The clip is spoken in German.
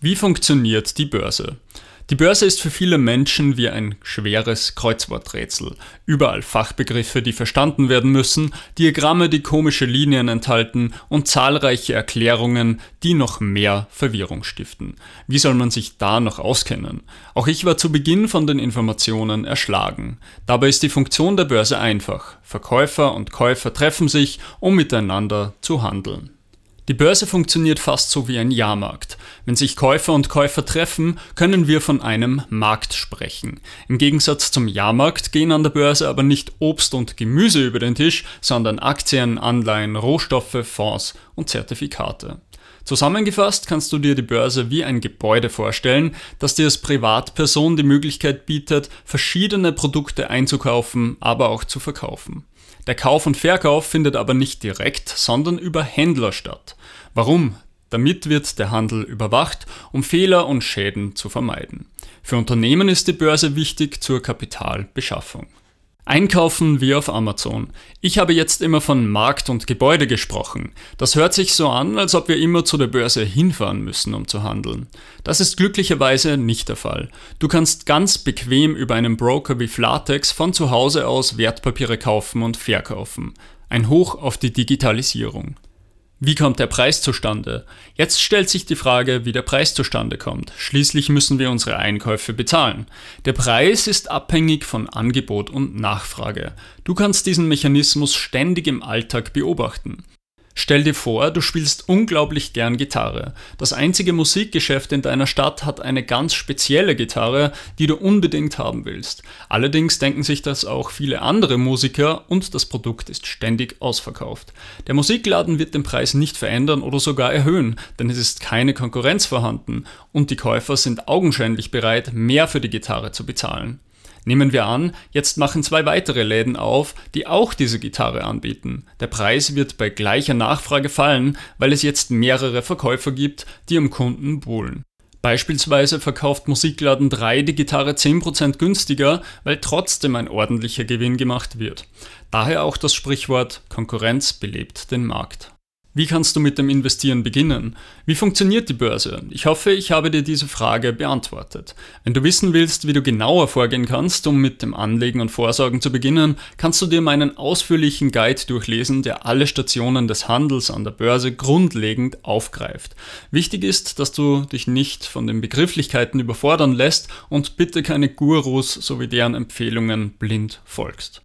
Wie funktioniert die Börse? Die Börse ist für viele Menschen wie ein schweres Kreuzworträtsel. Überall Fachbegriffe, die verstanden werden müssen, Diagramme, die komische Linien enthalten und zahlreiche Erklärungen, die noch mehr Verwirrung stiften. Wie soll man sich da noch auskennen? Auch ich war zu Beginn von den Informationen erschlagen. Dabei ist die Funktion der Börse einfach. Verkäufer und Käufer treffen sich, um miteinander zu handeln. Die Börse funktioniert fast so wie ein Jahrmarkt. Wenn sich Käufer und Käufer treffen, können wir von einem Markt sprechen. Im Gegensatz zum Jahrmarkt gehen an der Börse aber nicht Obst und Gemüse über den Tisch, sondern Aktien, Anleihen, Rohstoffe, Fonds und Zertifikate. Zusammengefasst kannst du dir die Börse wie ein Gebäude vorstellen, das dir als Privatperson die Möglichkeit bietet, verschiedene Produkte einzukaufen, aber auch zu verkaufen. Der Kauf und Verkauf findet aber nicht direkt, sondern über Händler statt. Warum? Damit wird der Handel überwacht, um Fehler und Schäden zu vermeiden. Für Unternehmen ist die Börse wichtig zur Kapitalbeschaffung. Einkaufen wie auf Amazon. Ich habe jetzt immer von Markt und Gebäude gesprochen. Das hört sich so an, als ob wir immer zu der Börse hinfahren müssen, um zu handeln. Das ist glücklicherweise nicht der Fall. Du kannst ganz bequem über einen Broker wie Flatex von zu Hause aus Wertpapiere kaufen und verkaufen. Ein Hoch auf die Digitalisierung. Wie kommt der Preis zustande? Jetzt stellt sich die Frage, wie der Preis zustande kommt. Schließlich müssen wir unsere Einkäufe bezahlen. Der Preis ist abhängig von Angebot und Nachfrage. Du kannst diesen Mechanismus ständig im Alltag beobachten. Stell dir vor, du spielst unglaublich gern Gitarre. Das einzige Musikgeschäft in deiner Stadt hat eine ganz spezielle Gitarre, die du unbedingt haben willst. Allerdings denken sich das auch viele andere Musiker und das Produkt ist ständig ausverkauft. Der Musikladen wird den Preis nicht verändern oder sogar erhöhen, denn es ist keine Konkurrenz vorhanden und die Käufer sind augenscheinlich bereit, mehr für die Gitarre zu bezahlen. Nehmen wir an, jetzt machen 2 weitere Läden auf, die auch diese Gitarre anbieten. Der Preis wird bei gleicher Nachfrage fallen, weil es jetzt mehrere Verkäufer gibt, die um Kunden buhlen. Beispielsweise verkauft Musikladen 3 die Gitarre 10% günstiger, weil trotzdem ein ordentlicher Gewinn gemacht wird. Daher auch das Sprichwort Konkurrenz belebt den Markt. Wie kannst du mit dem Investieren beginnen? Wie funktioniert die Börse? Ich hoffe, ich habe dir diese Frage beantwortet. Wenn du wissen willst, wie du genauer vorgehen kannst, um mit dem Anlegen und Vorsorgen zu beginnen, kannst du dir meinen ausführlichen Guide durchlesen, der alle Stationen des Handels an der Börse grundlegend aufgreift. Wichtig ist, dass du dich nicht von den Begrifflichkeiten überfordern lässt und bitte keine Gurus sowie deren Empfehlungen blind folgst.